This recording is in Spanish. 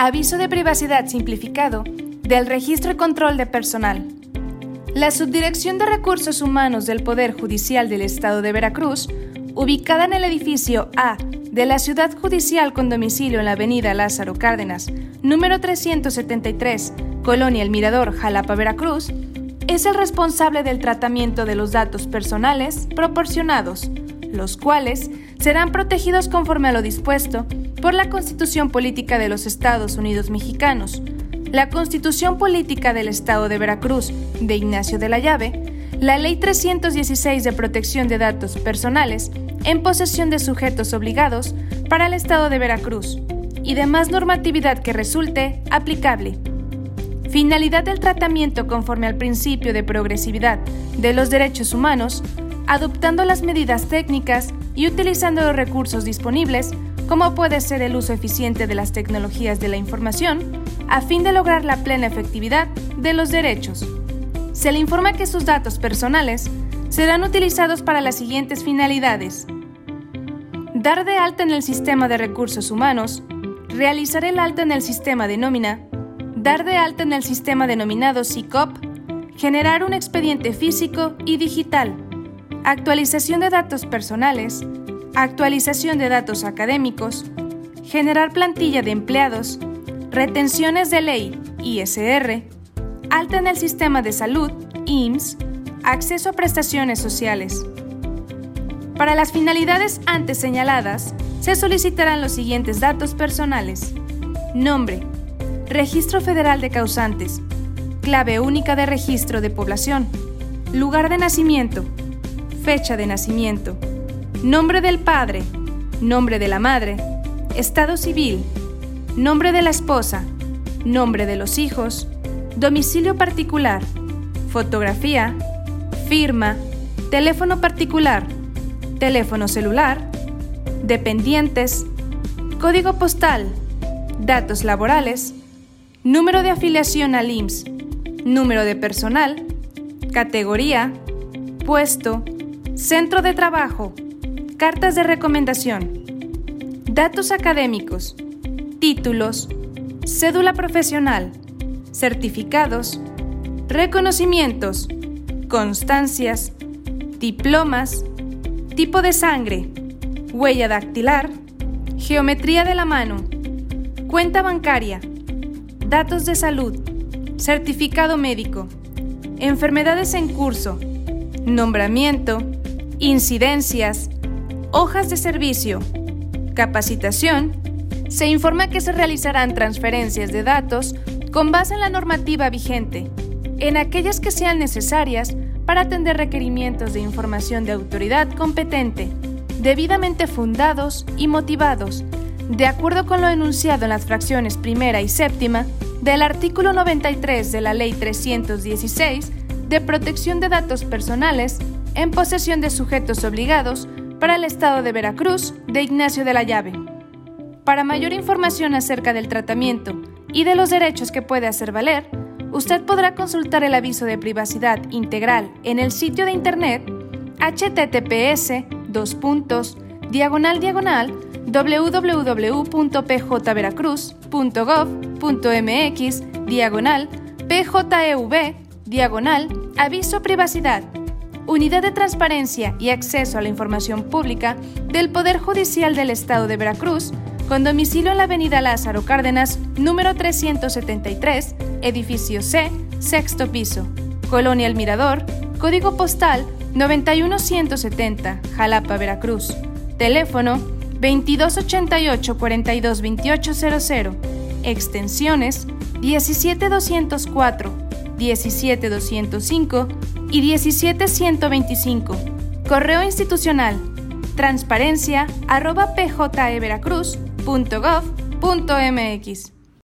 Aviso de privacidad simplificado del Registro y Control de Personal. La Subdirección de Recursos Humanos del Poder Judicial del Estado de Veracruz, ubicada en el edificio A de la Ciudad Judicial con domicilio en la avenida Lázaro Cárdenas, número 373, Colonia El Mirador, Jalapa, Veracruz, es el responsable del tratamiento de los datos personales proporcionados, los cuales serán protegidos conforme a lo dispuesto por la Constitución Política de los Estados Unidos Mexicanos, la Constitución Política del Estado de Veracruz de Ignacio de la Llave, la Ley 316 de Protección de Datos Personales en posesión de sujetos obligados para el Estado de Veracruz y demás normatividad que resulte aplicable. Finalidad del tratamiento conforme al principio de progresividad de los derechos humanos, adoptando las medidas técnicas y utilizando los recursos disponibles, como puede ser el uso eficiente de las tecnologías de la información, a fin de lograr la plena efectividad de los derechos. Se le informa que sus datos personales serán utilizados para las siguientes finalidades: dar de alta en el sistema de recursos humanos, realizar el alta en el sistema de nómina, dar de alta en el sistema denominado SICOP, generar un expediente físico y digital, actualización de datos personales, actualización de datos académicos, generar plantilla de empleados, retenciones de ley, ISR, alta en el sistema de salud, IMSS, acceso a prestaciones sociales. Para las finalidades antes señaladas, se solicitarán los siguientes datos personales: nombre, Registro Federal de Causantes, clave única de registro de población, lugar de nacimiento, fecha de nacimiento, nombre del padre, nombre de la madre, estado civil, nombre de la esposa, nombre de los hijos, domicilio particular, fotografía, firma, teléfono particular, teléfono celular, dependientes, código postal, datos laborales, número de afiliación al IMSS, número de personal, categoría, puesto, centro de trabajo, cartas de recomendación, datos académicos, títulos, cédula profesional, certificados, reconocimientos, constancias, diplomas, tipo de sangre, huella dactilar, geometría de la mano, cuenta bancaria, datos de salud, certificado médico, enfermedades en curso, nombramiento, incidencias, hojas de servicio, capacitación. Se informa que se realizarán transferencias de datos con base en la normativa vigente, en aquellas que sean necesarias para atender requerimientos de información de autoridad competente, debidamente fundados y motivados, de acuerdo con lo enunciado en las fracciones primera y séptima del artículo 93 de la Ley 316 de Protección de Datos Personales en posesión de sujetos obligados para el Estado de Veracruz de Ignacio de la Llave. Para mayor información acerca del tratamiento y de los derechos que puede hacer valer, usted podrá consultar el aviso de privacidad integral en el sitio de internet https://www.pjveracruz.gov.mx/pjev/aviso privacidad. Unidad de Transparencia y Acceso a la Información Pública del Poder Judicial del Estado de Veracruz, con domicilio en la avenida Lázaro Cárdenas, número 373, edificio C, sexto piso, Colonia El Mirador, código postal 91170, Jalapa, Veracruz. Teléfono 2288-422800, extensiones 17204, 17205 y 17125. Correo institucional transparencia@pjveracruz.gov.mx.